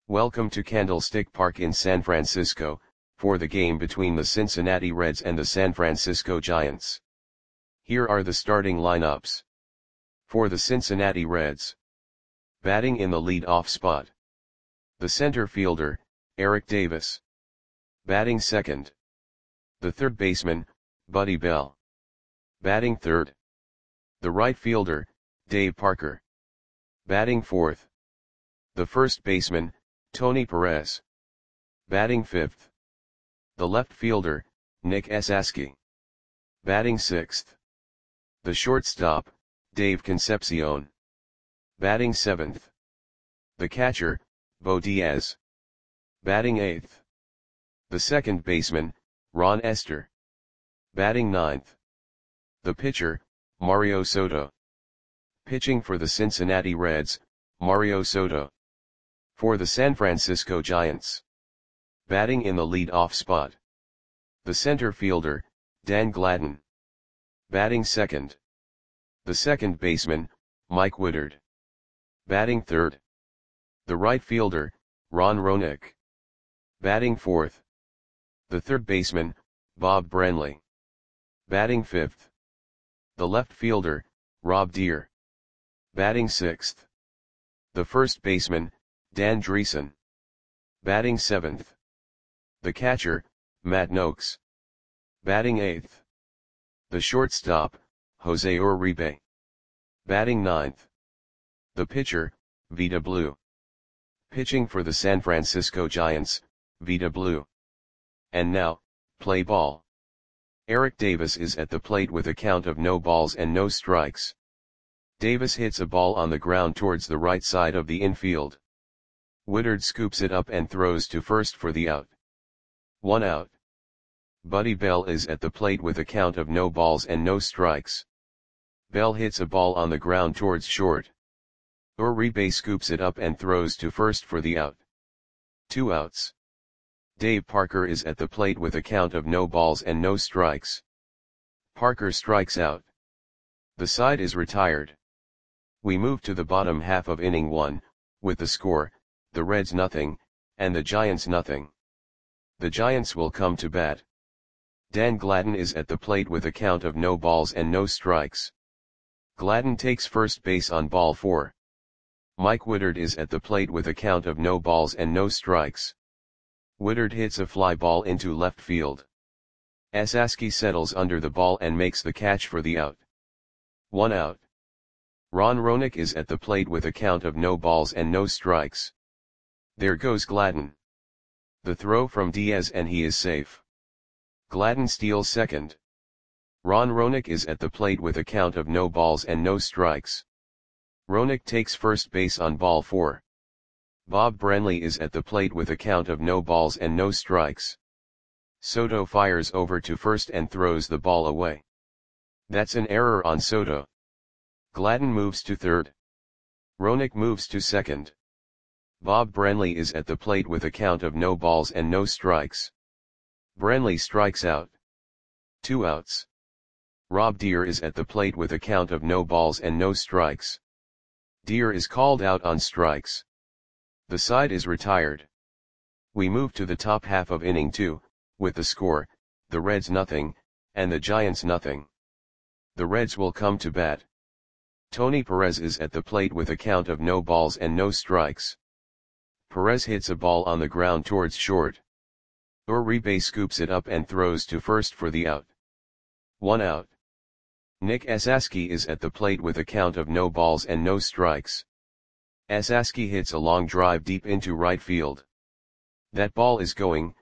Welcome to Candlestick Park in San Francisco, for the game between the Cincinnati Reds and the San Francisco Giants. Here are the starting lineups. For the Cincinnati Reds. Batting in the lead-off spot. The center fielder, Eric Davis. Batting second. The third baseman, Buddy Bell. Batting third. The right fielder, Dave Parker. Batting fourth. The first baseman, Tony Perez. Batting fifth. The left fielder, Nick Esasky. Batting sixth. The shortstop, Dave Concepcion. Batting seventh. The catcher, Bo Diaz. Batting eighth. The second baseman, Ron Estes. Batting ninth. The pitcher, Mario Soto. Pitching for the Cincinnati Reds, Mario Soto. For the San Francisco Giants. Batting in the lead-off spot. The center fielder, Dan Gladden. Batting second. The second baseman, Mike Woodard. Batting third. The right fielder, Ron Roenick. Batting fourth. The third baseman, Bob Branley. Batting fifth. The left fielder, Rob Deere. Batting sixth. The first baseman, Dan Dreesen. Batting seventh. The catcher, Matt Noakes. Batting eighth. The shortstop, Jose Uribe. Batting ninth. The pitcher, Vida Blue. Pitching for the San Francisco Giants, Vida Blue. And now, play ball. Eric Davis is at the plate with a count of no balls and no strikes. Davis hits a ball on the ground towards the right side of the infield. Woodard scoops it up and throws to first for the out. 1 out. Buddy Bell is at the plate with a count of no balls and no strikes. Bell hits a ball on the ground towards short. Uribe scoops it up and throws to first for the out. 2 outs. Dave Parker is at the plate with a count of no balls and no strikes. Parker strikes out. The side is retired. We move to the bottom half of inning 1, with the score, the Reds nothing, and the Giants nothing. The Giants will come to bat. Dan Gladden is at the plate with a count of no balls and no strikes. Gladden takes first base on ball 4. Mike Woodard is at the plate with a count of no balls and no strikes. Woodard hits a fly ball into left field. Esasky settles under the ball and makes the catch for the out. 1 out. Ron Roenick is at the plate with a count of no balls and no strikes. There goes Gladden. The throw from Diaz and he is safe. Gladden steals second. Ron Roenick is at the plate with a count of no balls and no strikes. Roenick takes first base on ball 4. Bob Branley is at the plate with a count of no balls and no strikes. Soto fires over to first and throws the ball away. That's an error on Soto. Gladden moves to third. Roenick moves to second. Bob Branley is at the plate with a count of no balls and no strikes. Branley strikes out. 2 outs. Rob Deere is at the plate with a count of no balls and no strikes. Deere is called out on strikes. The side is retired. We move to the top half of inning 2, with the score, the Reds nothing, and the Giants nothing. The Reds will come to bat. Tony Perez is at the plate with a count of no balls and no strikes. Perez hits a ball on the ground towards short. Uribe scoops it up and throws to first for the out. 1 out. Nick Esasky is at the plate with a count of no balls and no strikes. Esasky hits a long drive deep into right field. That ball is gone.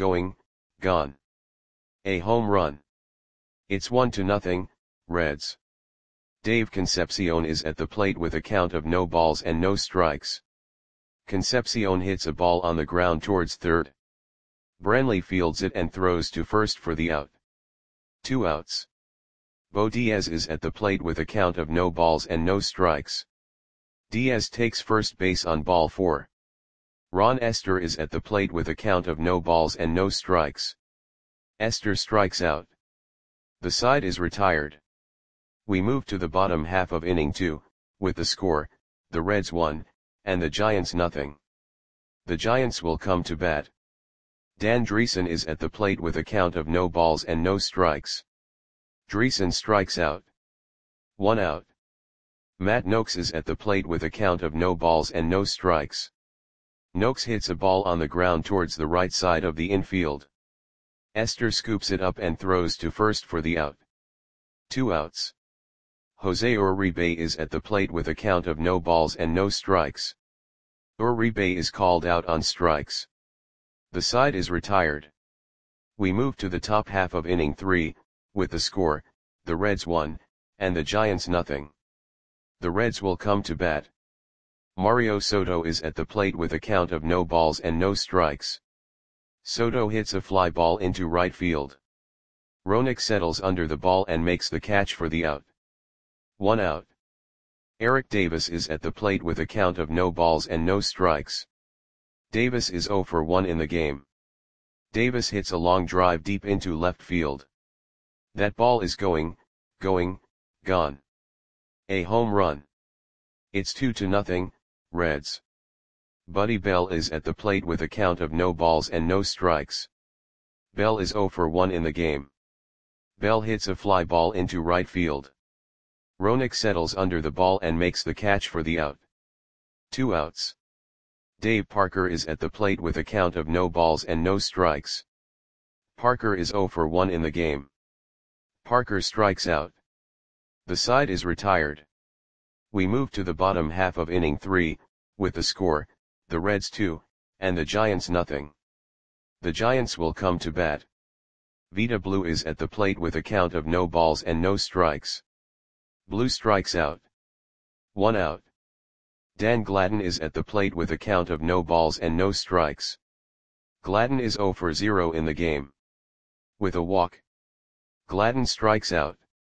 A home run. It's 1-0, Reds. Dave Concepcion is at the plate with a count of no balls and no strikes. Concepcion hits a ball on the ground towards third. Branley fields it and throws to first for the out. 2 outs. Bo Diaz is at the plate with a count of no balls and no strikes. Diaz takes first base on ball 4. Ron Estes is at the plate with a count of no balls and no strikes. Estes strikes out. The side is retired. We move to the bottom half of inning 2, with the score, the Reds 1, and the Giants nothing. The Giants will come to bat. Dan Dreesen is at the plate with a count of no balls and no strikes. Dreesen strikes out. 1 out. Matt Noakes is at the plate with a count of no balls and no strikes. Noakes hits a ball on the ground towards the right side of the infield. Esther scoops it up and throws to first for the out. 2 outs. Jose Uribe is at the plate with a count of no balls and no strikes. Uribe is called out on strikes. The side is retired. We move to the top half of inning 3, with the score, the Reds 1, and the Giants nothing. The Reds will come to bat. Mario Soto is at the plate with a count of no balls and no strikes. Soto hits a fly ball into right field. Roenick settles under the ball and makes the catch for the out. 1 out. Eric Davis is at the plate with a count of no balls and no strikes. Davis is 0 for 1 in the game. Davis hits a long drive deep into left field. That ball is gone. A home run. It's 2-0, Reds. Buddy Bell is at the plate with a count of no balls and no strikes. Bell is 0 for 1 in the game. Bell hits a fly ball into right field. Roenick settles under the ball and makes the catch for the out. 2 outs. Dave Parker is at the plate with a count of no balls and no strikes. Parker is 0 for 1 in the game. Parker strikes out. The side is retired. We move to the bottom half of inning 3, with the score, the Reds 2, and the Giants nothing. The Giants will come to bat. Vita Blue is at the plate with a count of no balls and no strikes. Blue strikes out. 1 out. Dan Gladden is at the plate with a count of no balls and no strikes. Gladden is 0 for 0 in the game. With a walk. Gladden strikes out.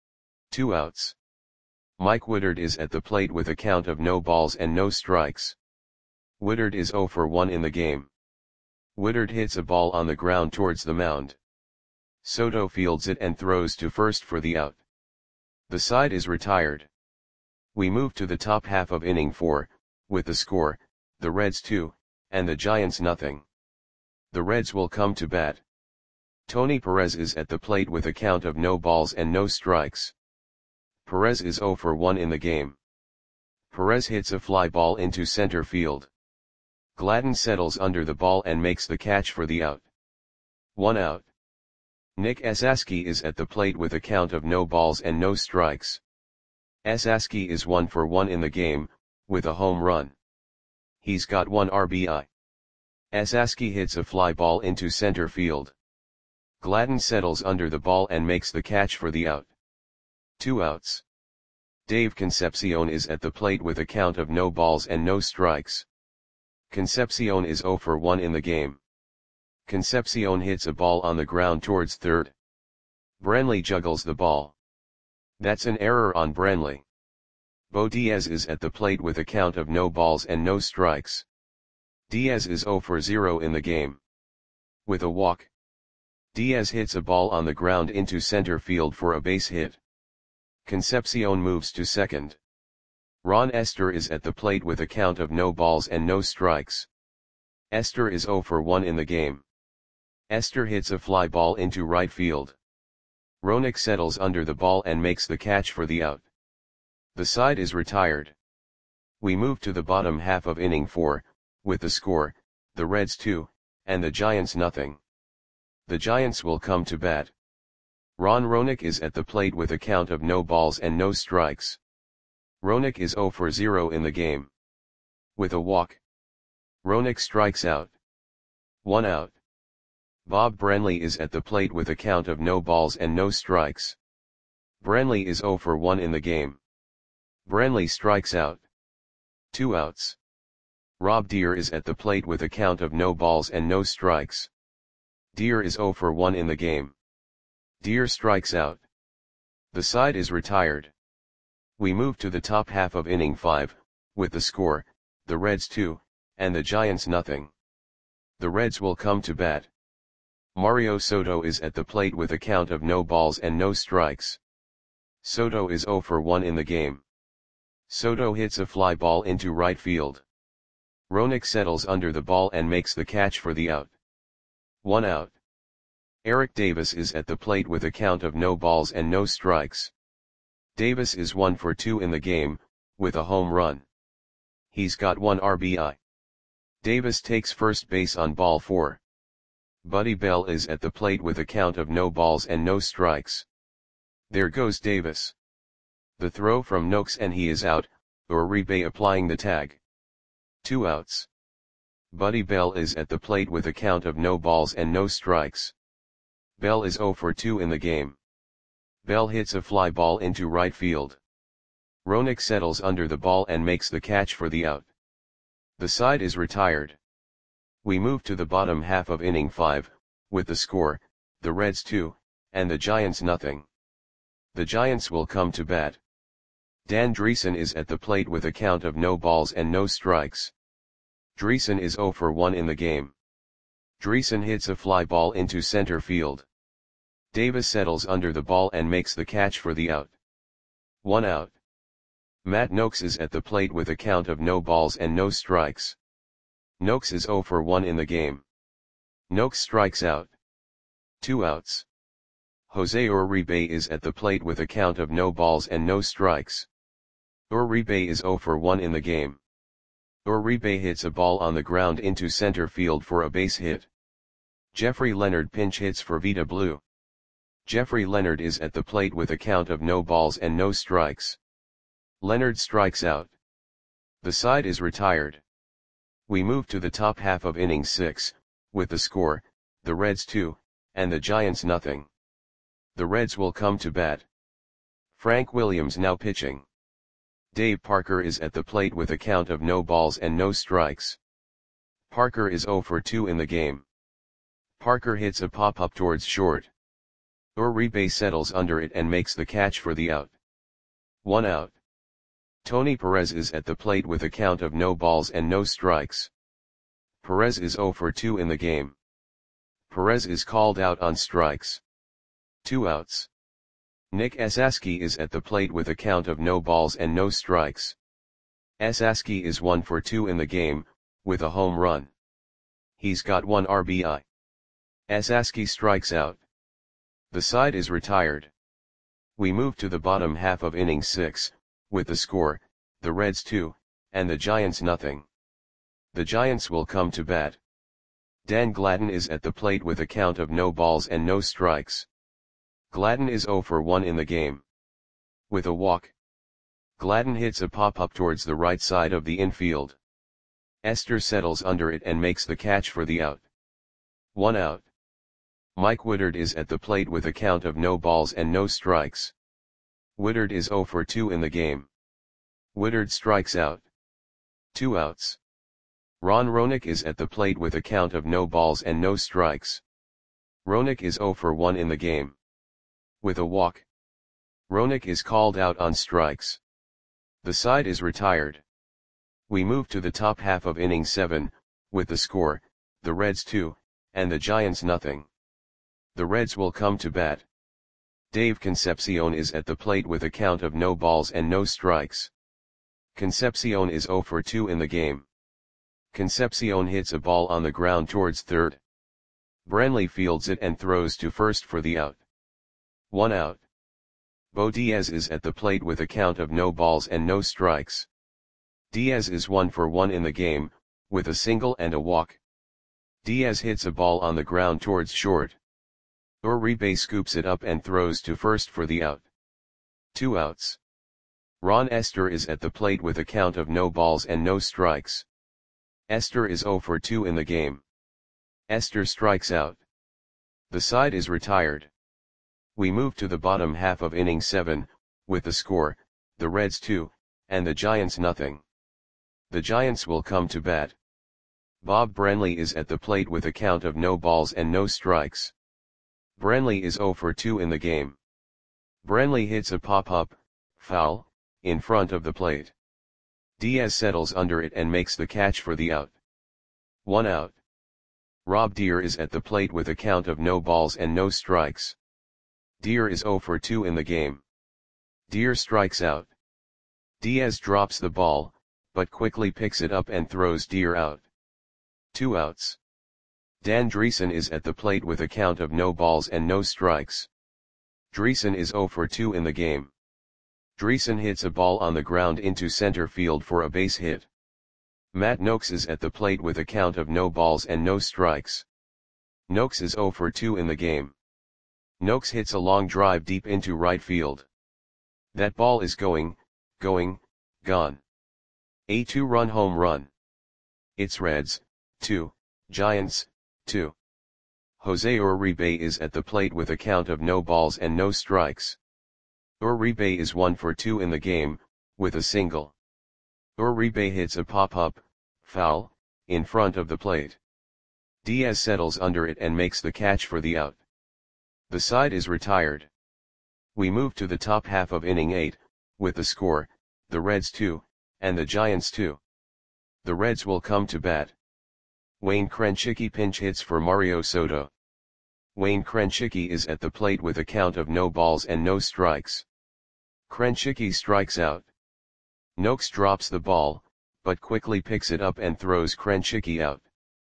2 outs. Mike Woodard is at the plate with a count of no balls and no strikes. Woodard is 0 for 1 in the game. Woodard hits a ball on the ground towards the mound. Soto fields it and throws to first for the out. The side is retired. We move to the top half of inning 4, with the score, the Reds 2, and the Giants nothing. The Reds will come to bat. Tony Perez is at the plate with a count of no balls and no strikes. Perez is 0 for 1 in the game. Perez hits a fly ball into center field. Gladden settles under the ball and makes the catch for the out. 1 out. Nick Esaski is at the plate with a count of no balls and no strikes. Esaski is 1 for 1 in the game, with a home run. He's got 1 RBI. Esaski hits a fly ball into center field. Gladden settles under the ball and makes the catch for the out. 2 outs. Dave Concepcion is at the plate with a count of no balls and no strikes. Concepcion is 0 for 1 in the game. Concepcion hits a ball on the ground towards third. Brantley juggles the ball. That's an error on Brantley. Bo Diaz is at the plate with a count of no balls and no strikes. Diaz is 0 for 0 in the game. With a walk. Diaz hits a ball on the ground into center field for a base hit. Concepcion moves to second. Ron Esther is at the plate with a count of no balls and no strikes. Esther is 0 for 1 in the game. Esther hits a fly ball into right field. Roenick settles under the ball and makes the catch for the out. The side is retired. We move to the bottom half of inning 4, with the score, the Reds 2, and the Giants nothing. The Giants will come to bat. Ron Roenick is at the plate with a count of no balls and no strikes. Roenick is 0 for 0 in the game. With a walk. Roenick strikes out. 1 out. Bob Brantley is at the plate with a count of no balls and no strikes. Brantley is 0 for 1 in the game. Brantley strikes out. 2 outs. Rob Deere is at the plate with a count of no balls and no strikes. Deere is 0 for 1 in the game. Deere strikes out. The side is retired. We move to the top half of inning 5, with the score, the Reds 2, and the Giants nothing. The Reds will come to bat. Mario Soto is at the plate with a count of no balls and no strikes. Soto is 0 for 1 in the game. Soto hits a fly ball into right field. Roenick settles under the ball and makes the catch for the out. 1 out. Eric Davis is at the plate with a count of no balls and no strikes. Davis is 1 for 2 in the game, with a home run. He's got 1 RBI. Davis takes first base on ball 4. Buddy Bell is at the plate with a count of no balls and no strikes. There goes Davis. The throw from Noakes and he is out, Uribe applying the tag. 2 outs. Buddy Bell is at the plate with a count of no balls and no strikes. Bell is 0 for 2 in the game. Bell hits a fly ball into right field. Roenick settles under the ball and makes the catch for the out. The side is retired. We move to the bottom half of inning 5, with the score, the Reds 2, and the Giants nothing. The Giants will come to bat. Dan Dreesen is at the plate with a count of no balls and no strikes. Dreesen is 0 for 1 in the game. Dreesen hits a fly ball into center field. Davis settles under the ball and makes the catch for the out. 1 out. Matt Noakes is at the plate with a count of no balls and no strikes. Noakes is 0 for 1 in the game. Noakes strikes out. 2 outs. Jose Uribe is at the plate with a count of no balls and no strikes. Uribe is 0 for 1 in the game. Uribe hits a ball on the ground into center field for a base hit. Jeffrey Leonard pinch hits for Vita Blue. Jeffrey Leonard is at the plate with a count of no balls and no strikes. Leonard strikes out. The side is retired. We move to the top half of inning 6, with the score, the Reds 2, and the Giants nothing. The Reds will come to bat. Frank Williams now pitching. Dave Parker is at the plate with a count of no balls and no strikes. Parker is 0 for 2 in the game. Parker hits a pop-up towards short. Uribe settles under it and makes the catch for the out. 1 out. Tony Perez is at the plate with a count of no balls and no strikes. Perez is 0 for 2 in the game. Perez is called out on strikes. 2 outs. Nick Esaski is at the plate with a count of no balls and no strikes. Esaski is 1 for 2 in the game, with a home run. He's got 1 RBI. Esaski strikes out. The side is retired. We move to the bottom half of inning 6, with the score, the Reds 2, and the Giants nothing. The Giants will come to bat. Dan Gladden is at the plate with a count of no balls and no strikes. Gladden is 0 for 1 in the game. With a walk. Gladden hits a pop-up towards the right side of the infield. Esther settles under it and makes the catch for the out. 1 out. Mike Woodard is at the plate with a count of no balls and no strikes. Woodard is 0 for 2 in the game. Woodard strikes out. 2 outs. Ron Roenick is at the plate with a count of no balls and no strikes. Roenick is 0 for 1 in the game. With a walk. Roenick is called out on strikes. The side is retired. We move to the top half of inning 7, with the score, the Reds 2, and the Giants nothing. The Reds will come to bat. Dave Concepcion is at the plate with a count of no balls and no strikes. Concepcion is 0 for 2 in the game. Concepcion hits a ball on the ground towards third. Brantley fields it and throws to first for the out. 1 out. Bo Diaz is at the plate with a count of no balls and no strikes. Diaz is 1 for 1 in the game, with a single and a walk. Diaz hits a ball on the ground towards short. Uribe scoops it up and throws to first for the out. 2 outs. Ron Esther is at the plate with a count of no balls and no strikes. Esther is 0 for 2 in the game. Esther strikes out. The side is retired. We move to the bottom half of inning 7, with the score, the Reds 2, and the Giants nothing. The Giants will come to bat. Bob Brantley is at the plate with a count of no balls and no strikes. Brantley is 0 for 2 in the game. Brantley hits a pop-up, foul, in front of the plate. Diaz settles under it and makes the catch for the out. 1 out. Rob Deere is at the plate with a count of no balls and no strikes. Deere is 0 for 2 in the game. Deere strikes out. Diaz drops the ball, but quickly picks it up and throws Deer out. 2 outs. Dan Dreesen is at the plate with a count of no balls and no strikes. Dreesen is 0 for 2 in the game. Dreesen hits a ball on the ground into center field for a base hit. Matt Noakes is at the plate with a count of no balls and no strikes. Noakes is 0 for 2 in the game. Noakes hits a long drive deep into right field. That ball is going, gone. A 2-run home run. It's Reds, 2, Giants, 2. Jose Uribe is at the plate with a count of no balls and no strikes. Uribe is 1 for 2 in the game, with a single. Uribe hits a pop-up, foul, in front of the plate. Diaz settles under it and makes the catch for the out. The side is retired. We move to the top half of inning 8, with the score, the Reds 2, and the Giants 2. The Reds will come to bat. Wayne Krenchicki pinch hits for Mario Soto. Wayne Krenchicki is at the plate with a count of no balls and no strikes. Krenchicki strikes out. Noakes drops the ball, but quickly picks it up and throws Krenchicki out.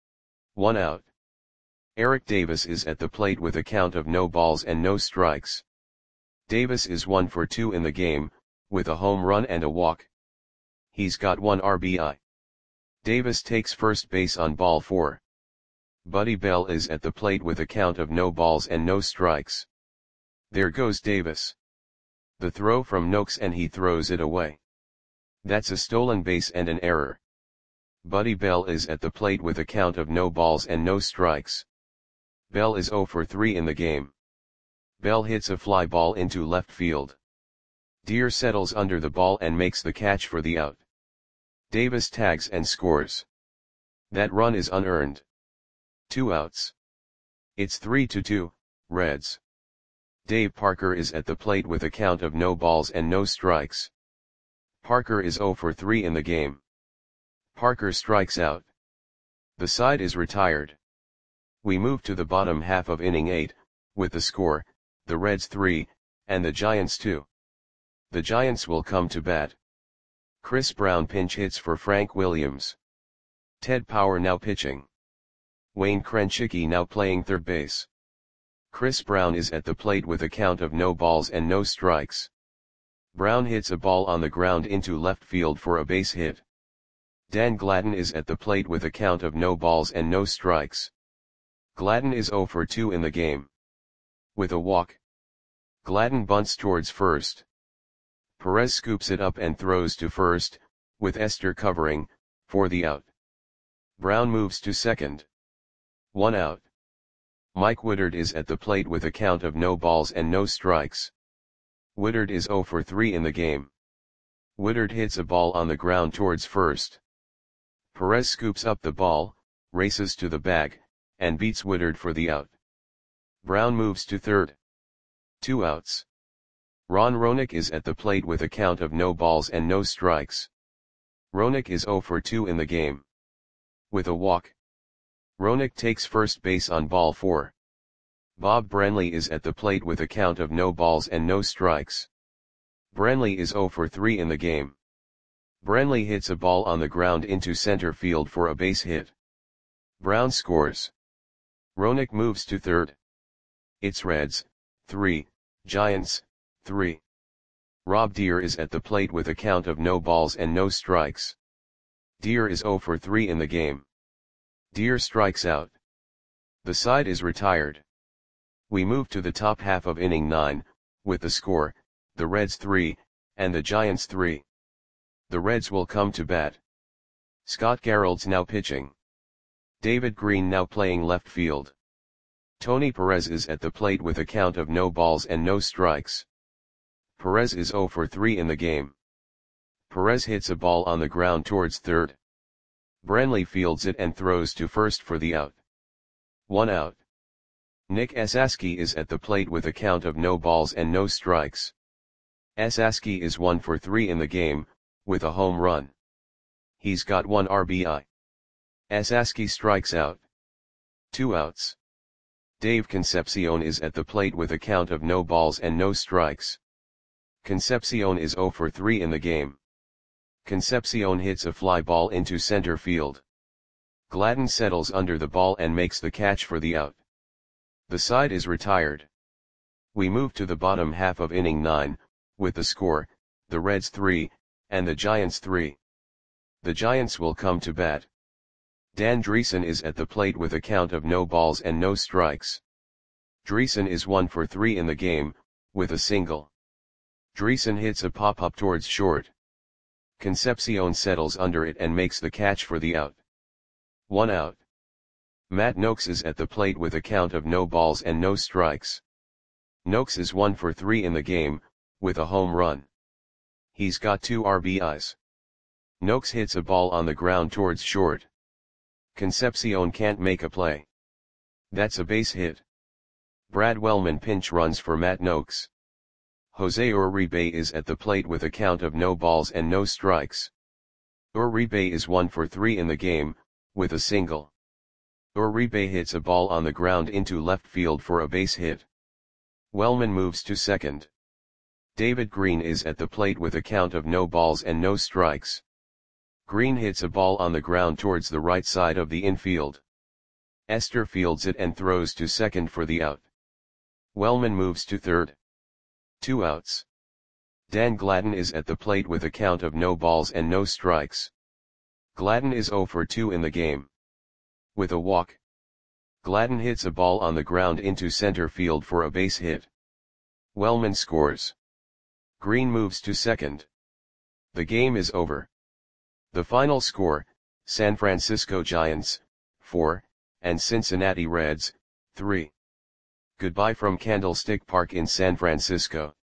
1 out. Eric Davis is at the plate with a count of no balls and no strikes. Davis is 1 for 2 in the game, with a home run and a walk. He's got 1 RBI. Davis takes first base on ball 4. Buddy Bell is at the plate with a count of no balls and no strikes. There goes Davis. The throw from Noakes and he throws it away. That's a stolen base and an error. Buddy Bell is at the plate with a count of no balls and no strikes. Bell is 0 for 3 in the game. Bell hits a fly ball into left field. Deer settles under the ball and makes the catch for the out. Davis tags and scores. That run is unearned. 2 outs. It's 3-2, Reds. Dave Parker is at the plate with a count of no balls and no strikes. Parker is 0 for 3 in the game. Parker strikes out. The side is retired. We move to the bottom half of inning 8, with the score, the Reds 3, and the Giants 2. The Giants will come to bat. Chris Brown pinch hits for Frank Williams. Ted Power now pitching. Wayne Krenchicki now playing third base. Chris Brown is at the plate with a count of no balls and no strikes. Brown hits a ball on the ground into left field for a base hit. Dan Gladden is at the plate with a count of no balls and no strikes. Gladden is 0 for 2 in the game. With a walk. Gladden bunts towards first. Perez scoops it up and throws to first, with Esther covering, for the out. Brown moves to second. 1 out. Mike Woodard is at the plate with a count of no balls and no strikes. Woodard is 0 for 3 in the game. Woodard hits a ball on the ground towards first. Perez scoops up the ball, races to the bag, and beats Woodard for the out. Brown moves to third. 2 outs. Ron Roenick is at the plate with a count of no balls and no strikes. Roenick is 0 for 2 in the game. With a walk. Roenick takes first base on ball 4. Bob Brenly is at the plate with a count of no balls and no strikes. Brenly is 0 for 3 in the game. Brenly hits a ball on the ground into center field for a base hit. Brown scores. Roenick moves to third. It's Reds, 3, Giants, 3. Rob Deer is at the plate with a count of no balls and no strikes. Deer is 0 for 3 in the game. Deer strikes out. The side is retired. We move to the top half of inning 9, with the score, the Reds 3, and the Giants 3. The Reds will come to bat. Scott Gerald's now pitching. David Green now playing left field. Tony Perez is at the plate with a count of no balls and no strikes. Perez is 0 for 3 in the game. Perez hits a ball on the ground towards third. Brenly fields it and throws to first for the out. 1 out. Nick Esaski is at the plate with a count of no balls and no strikes. Esaski is 1 for 3 in the game, with a home run. He's got 1 RBI. Esaski strikes out. 2 outs. Dave Concepcion is at the plate with a count of no balls and no strikes. Concepcion is 0 for 3 in the game. Concepcion hits a fly ball into center field. Gladden settles under the ball and makes the catch for the out. The side is retired. We move to the bottom half of inning 9, with the score, the Reds 3, and the Giants 3. The Giants will come to bat. Dan Driessen is at the plate with a count of no balls and no strikes. Driessen is 1 for 3 in the game, with a single. Driessen hits a pop-up towards short. Concepcion settles under it and makes the catch for the out. 1 out. Matt Nokes is at the plate with a count of no balls and no strikes. Nokes is 1 for 3 in the game, with a home run. He's got 2 RBIs. Nokes hits a ball on the ground towards short. Concepcion can't make a play. That's a base hit. Brad Wellman pinch runs for Matt Nokes. Jose Uribe is at the plate with a count of no balls and no strikes. Uribe is 1 for 3 in the game, with a single. Uribe hits a ball on the ground into left field for a base hit. Wellman moves to second. David Green is at the plate with a count of no balls and no strikes. Green hits a ball on the ground towards the right side of the infield. Esther fields it and throws to second for the out. Wellman moves to third. 2 outs. Dan Gladden is at the plate with a count of no balls and no strikes. Gladden is 0 for 2 in the game. With a walk. Gladden hits a ball on the ground into center field for a base hit. Wellman scores. Green moves to second. The game is over. The final score, San Francisco Giants, 4, and Cincinnati Reds, 3. Goodbye from Candlestick Park in San Francisco.